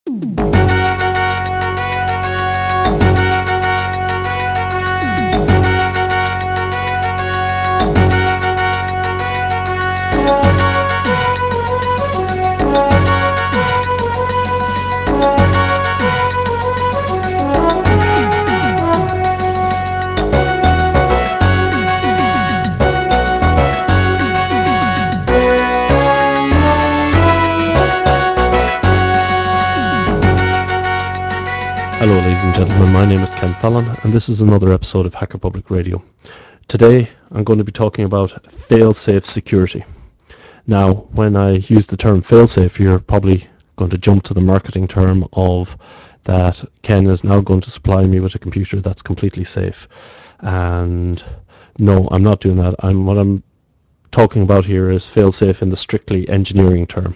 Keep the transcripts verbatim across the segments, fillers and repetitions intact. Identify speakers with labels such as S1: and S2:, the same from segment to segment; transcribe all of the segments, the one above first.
S1: Hello, ladies and gentlemen, my name is Ken Fallon, and this is another episode of Hacker Public Radio. Today, I'm going to be talking about fail-safe security. Now, when I use the term fail-safe, you're probably going to jump to the marketing term of that Ken is now going to supply me with a computer that's completely safe. And no, I'm not doing that. I'm what I'm talking about here is fail-safe in the strictly engineering term.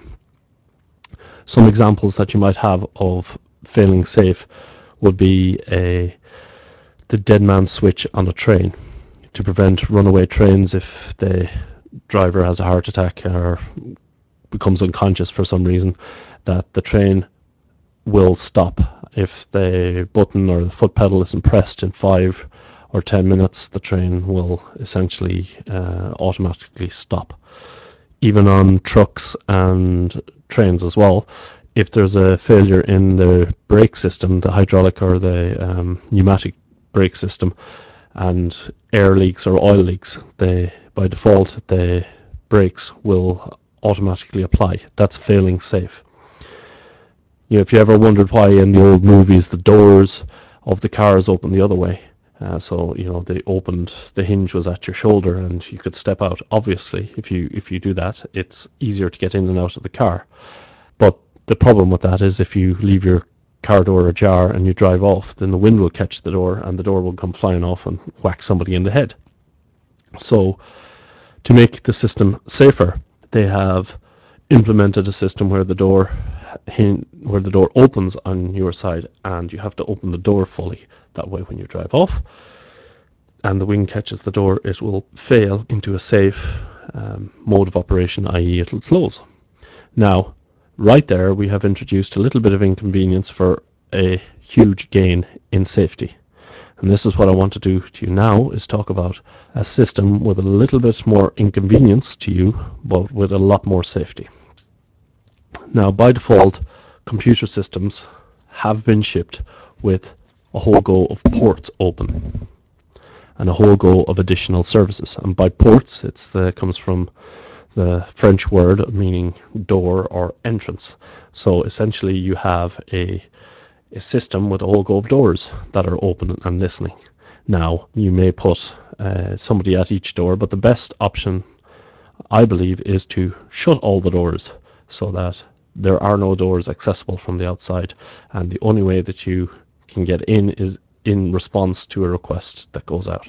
S1: Some examples that you might have of failing safe would be a the dead man switch on a train to prevent runaway trains if the driver has a heart attack or becomes unconscious for some reason, that the train will stop. If the button or the foot pedal isn't pressed in five or ten minutes, the train will essentially uh, automatically stop. Even on trucks and trains as well, if there's a failure in the brake system, the hydraulic or the um, pneumatic brake system, and air leaks or oil leaks, they by default the brakes will automatically apply. That's failing safe. You know, if you ever wondered why in the old movies the doors of the cars open the other way, uh, so you know they opened, the hinge was at your shoulder and you could step out. Obviously, if you if you do that, it's easier to get in and out of the car. But the problem with that is if you leave your car door ajar and you drive off, then the wind will catch the door and the door will come flying off and whack somebody in the head. So to make the system safer, they have implemented a system where the door where the door opens on your side and you have to open the door fully. That way when you drive off and the wind catches the door, it will fail into a safe um, mode of operation, that is it'll close. Now, right there we have introduced a little bit of inconvenience for a huge gain in safety. And this is what I want to do to you now, is talk about a system with a little bit more inconvenience to you, but with a lot more safety. Now, by default, computer systems have been shipped with a whole go of ports open and a whole go of additional services. And by ports, it's the comes from the French word meaning door or entrance. So essentially you have a a system with a whole go of doors that are open and listening. Now, you may put uh, somebody at each door, but the best option, I believe, is to shut all the doors so that there are no doors accessible from the outside, and the only way that you can get in is in response to a request that goes out.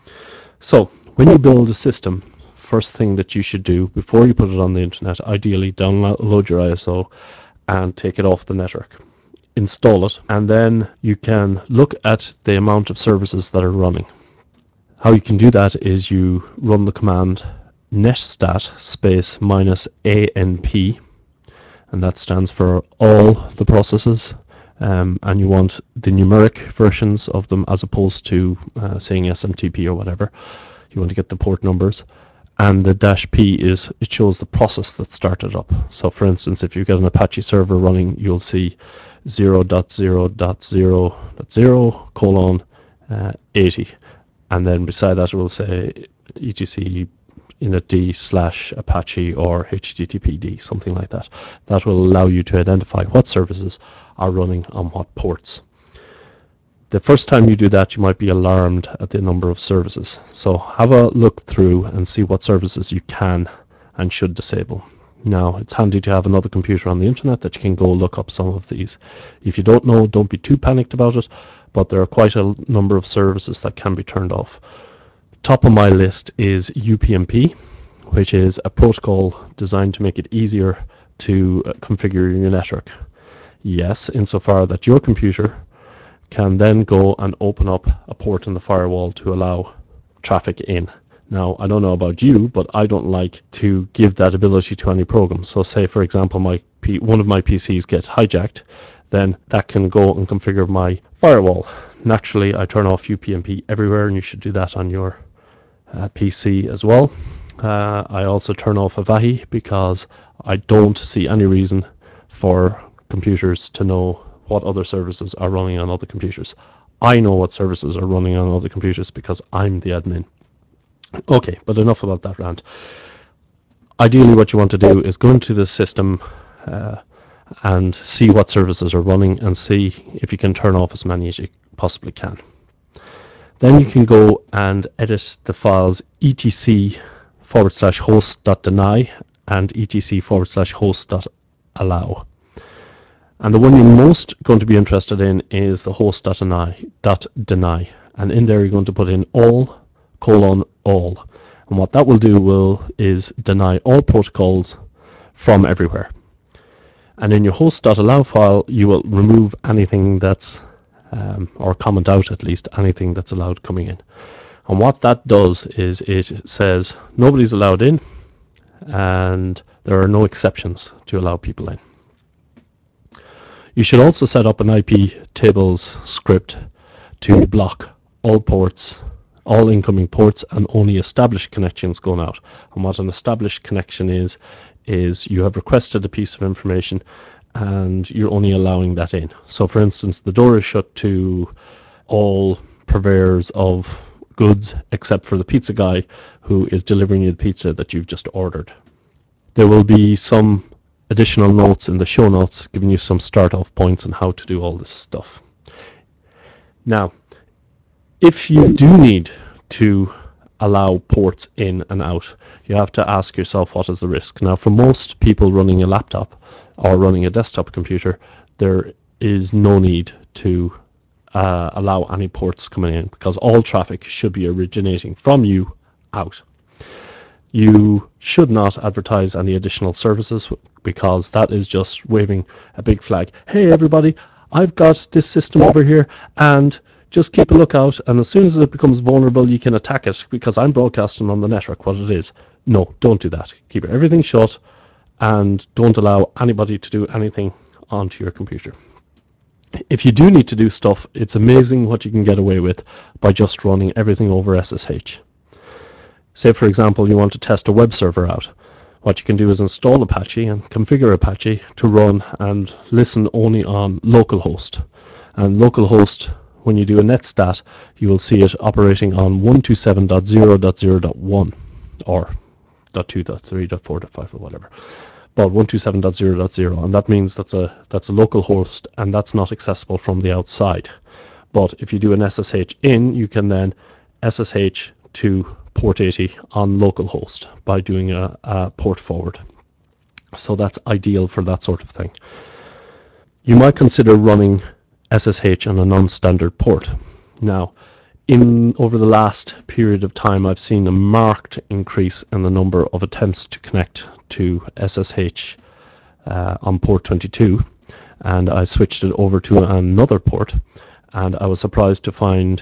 S1: So, when you build a system, first thing that you should do before you put it on the internet, ideally download your I S O and take it off the network. Install it, and then you can look at the amount of services that are running. How you can do that is you run the command netstat space minus A N P, and that stands for all the processes, um, and you want the numeric versions of them as opposed to uh, saying S M T P or whatever. You want to get the port numbers. And the dash P is, it shows the process that started up. So for instance, if you've got an Apache server running, you'll see zero dot zero dot zero dot zero colon uh, eighty. And then beside that it will say etc initd slash Apache or H T T P D, something like that. That will allow you to identify what services are running on what ports. The first time you do that, you might be alarmed at the number of services. So have a look through and see what services you can and should disable. Now, it's handy to have another computer on the internet that you can go look up some of these. If you don't know, don't be too panicked about it, but there are quite a number of services that can be turned off. Top of my list is U P n P, which is a protocol designed to make it easier to uh, configure your network. Yes, insofar that your computer can then go and open up a port in the firewall to allow traffic in. Now, I don't know about you, but I don't like to give that ability to any program. So say, for example, my P- one of my P Cs gets hijacked, then that can go and configure my firewall. Naturally, I turn off U P n P everywhere, and you should do that on your uh, P C as well. Uh, I also turn off Avahi because I don't see any reason for computers to know what other services are running on other computers. I know what services are running on other computers because I'm the admin. Okay, but enough about that rant. Ideally, what you want to do is go into the system uh, and see what services are running and see if you can turn off as many as you possibly can. Then you can go and edit the files etc forward slash host dot deny and etc forward slash host dot allow. And the one you're most going to be interested in is the host dot deny, dot deny. And in there you're going to put in all colon all. And what that will do will is deny all protocols from everywhere. And in your host dot allow file, you will remove anything that's, um, or comment out at least, anything that's allowed coming in. And what that does is it says nobody's allowed in and there are no exceptions to allow people in. You should also set up an I P tables script to block all ports, all incoming ports, and only established connections going out. And what an established connection is, is you have requested a piece of information and you're only allowing that in. So for instance, the door is shut to all purveyors of goods except for the pizza guy who is delivering you the pizza that you've just ordered. There will be some additional notes in the show notes giving you some start off points on how to do all this stuff. Now, if you do need to allow ports in and out, you have to ask yourself, what is the risk? Now, for most people running a laptop or running a desktop computer, there is no need to uh, allow any ports coming in because all traffic should be originating from you out. You should not advertise any additional services because that is just waving a big flag. Hey everybody, I've got this system over here and just keep a lookout, and as soon as it becomes vulnerable you can attack it because I'm broadcasting on the network what it is. No, don't do that. Keep everything shut and don't allow anybody to do anything onto your computer. If you do need to do stuff, it's amazing what you can get away with by just running everything over S S H. Say, for example, you want to test a web server out. What you can do is install Apache and configure Apache to run and listen only on localhost. And localhost, when you do a netstat, you will see it operating on one twenty-seven dot zero dot zero dot one or dot two dot three dot four dot five or whatever. But one twenty-seven dot zero dot zero, and that means that's a that's a local host and that's not accessible from the outside. But if you do an S S H in, you can then S S H to port eighty on localhost by doing a, a port forward. So that's ideal for that sort of thing. You might consider running S S H on a non-standard port. Now, in over the last period of time, I've seen a marked increase in the number of attempts to connect to S S H uh, on port twenty-two, and I switched it over to another port, and I was surprised to find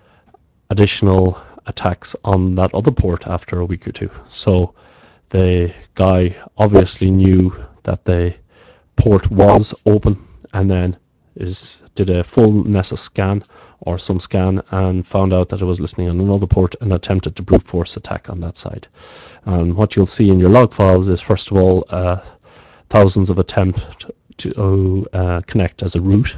S1: additional attacks on that other port after a week or two. So the guy obviously knew that the port was open and then is did a full Nessus scan or some scan and found out that it was listening on another port and attempted to brute force attack on that side. And what you'll see in your log files is, first of all, uh, thousands of attempts to uh, connect as a root,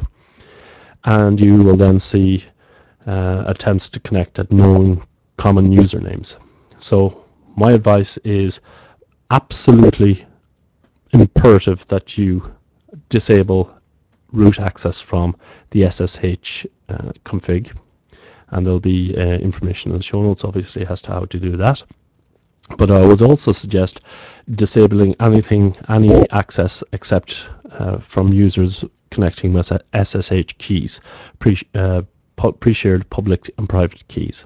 S1: and you will then see uh, attempts to connect at known common usernames. So my advice is absolutely imperative that you disable root access from the S S H uh, config, and there'll be uh, information in the show notes obviously as to how to do that. But I would also suggest disabling anything, any access except uh, from users connecting with S S H keys, pre, uh, pre-shared public and private keys.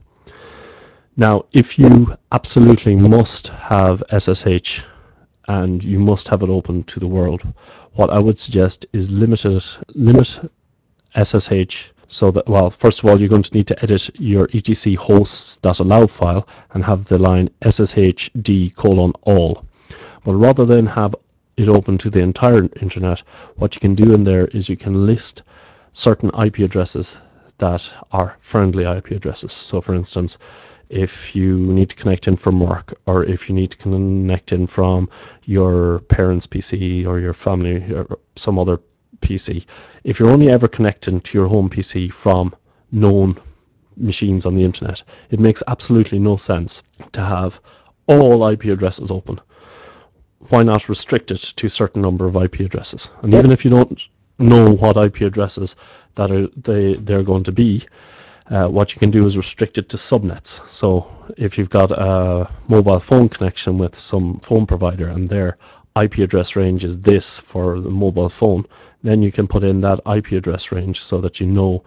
S1: Now, if you absolutely must have S S H and you must have it open to the world, what I would suggest is limit it, limit S S H so that, well, first of all, you're going to need to edit your etc hosts.allow file and have the line sshd colon all. But rather than have it open to the entire internet, what you can do in there is you can list certain I P addresses that are friendly I P addresses. So for instance, if you need to connect in from work, or if you need to connect in from your parents' P C or your family or some other P C, if you're only ever connecting to your home P C from known machines on the internet, it makes absolutely no sense to have all I P addresses open. Why not restrict it to a certain number of I P addresses? And even if you don't know what I P addresses that are they they're going to be, uh, what you can do is restrict it to subnets. So if you've got a mobile phone connection with some phone provider and their I P address range is this for the mobile phone, then you can put in that I P address range so that you know,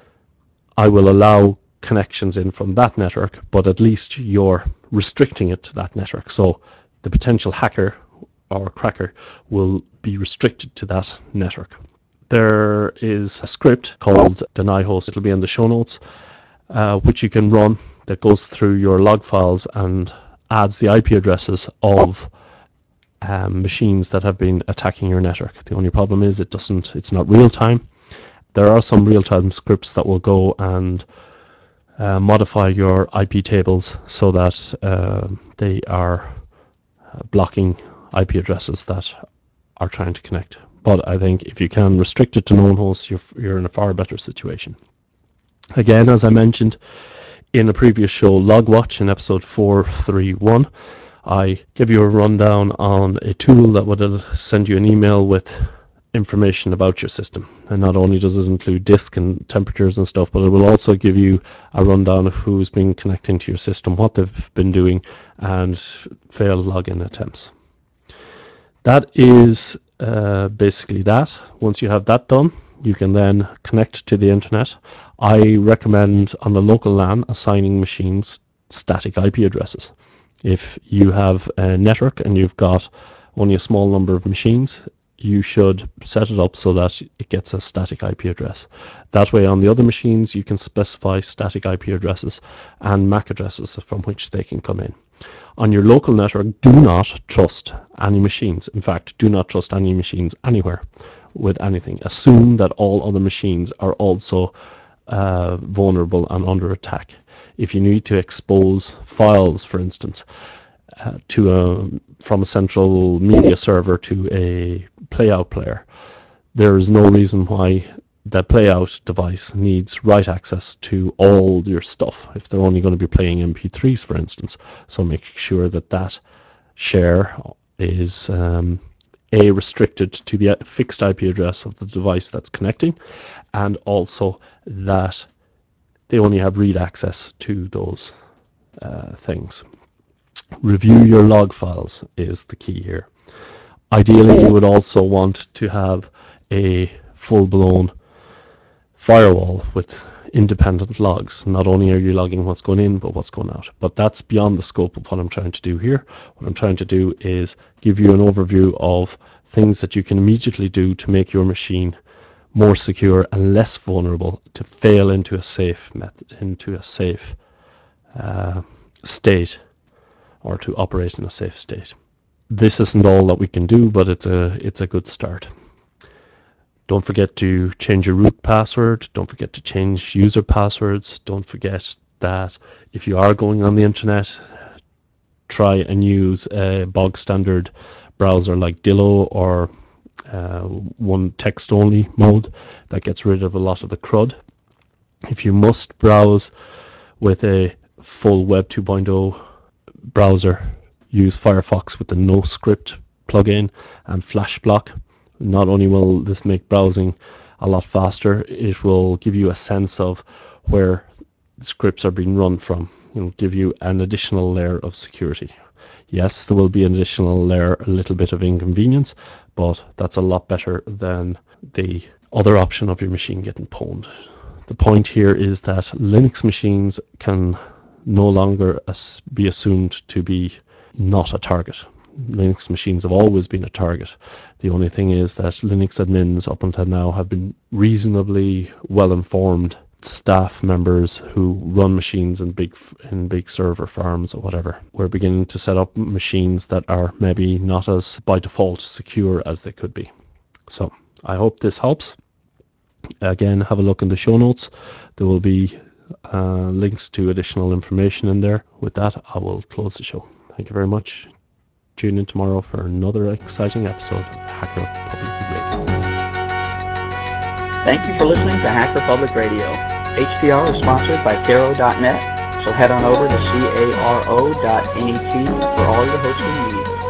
S1: I will allow connections in from that network, but at least you're restricting it to that network. So the potential hacker or cracker will be restricted to that network. There is a script called DenyHost. It'll be in the show notes, uh, which you can run, that goes through your log files and adds the I P addresses of um, machines that have been attacking your network. The only problem is it doesn't. It's not real time. There are some real time scripts that will go and uh, modify your I P tables so that uh, they are uh, blocking I P addresses that are trying to connect. But I think if you can restrict it to known hosts, you're, you're in a far better situation. Again, as I mentioned in a previous show, LogWatch, in episode four thirty-one, I give you a rundown on a tool that would send you an email with information about your system. And not only does it include disk and temperatures and stuff, but it will also give you a rundown of who's been connecting to your system, what they've been doing, and failed login attempts. That is uh, basically that. Once you have that done, you can then connect to the internet. I recommend on the local LAN assigning machines static I P addresses. If you have a network and you've got only a small number of machines, you should set it up so that it gets a static I P address. That way on the other machines you can specify static I P addresses and M A C addresses from which they can come in. On your local network, do not trust any machines. In fact, do not trust any machines anywhere with anything. Assume that all other machines are also uh, vulnerable and under attack. If you need to expose files, for instance, uh, to a, from a central media server to a playout player, there is no reason why that playout device needs write access to all your stuff if they're only going to be playing M P threes, for instance. So make sure that that share is um, a restricted to the fixed I P address of the device that's connecting, and also that they only have read access to those uh, things. Review your log files is the key here. Ideally, you would also want to have a full-blown firewall with independent logs. Not only are you logging what's going in, but what's going out. But that's beyond the scope of what I'm trying to do here. What I'm trying to do is give you an overview of things that you can immediately do to make your machine more secure and less vulnerable to fail into a safe method, into a safe uh, state, or to operate in a safe state. This isn't all that we can do, but it's a it's a good start. Don't forget to change your root password. Don't forget to change user passwords. Don't forget that if you are going on the internet, try and use a bog standard browser like Dillo or uh, one text only mode that gets rid of a lot of the crud. If you must browse with a full Web two point oh browser, use Firefox with the NoScript plugin and FlashBlock. Not only will this make browsing a lot faster, it will give you a sense of where scripts are being run from. It will give you an additional layer of security. Yes, there will be an additional layer, a little bit of inconvenience, but that's a lot better than the other option of your machine getting pwned. The point here is that Linux machines can no longer as be assumed to be not a target. Linux machines have always been a target. The only thing is that Linux admins up until now have been reasonably well informed staff members who run machines in big in big server farms or whatever. We're beginning to set up machines that are maybe not as by default secure as they could be. So I hope this helps. Again, have a look in the show notes. There will be uh, links to additional information in there. With that, I will close the show. Thank you very much. Tune in tomorrow for another exciting episode of Hacker Public Radio.
S2: Thank you for listening to Hacker Public Radio. H P R is sponsored by Caro dot net, so head on over to caro dot net for all your hosting needs.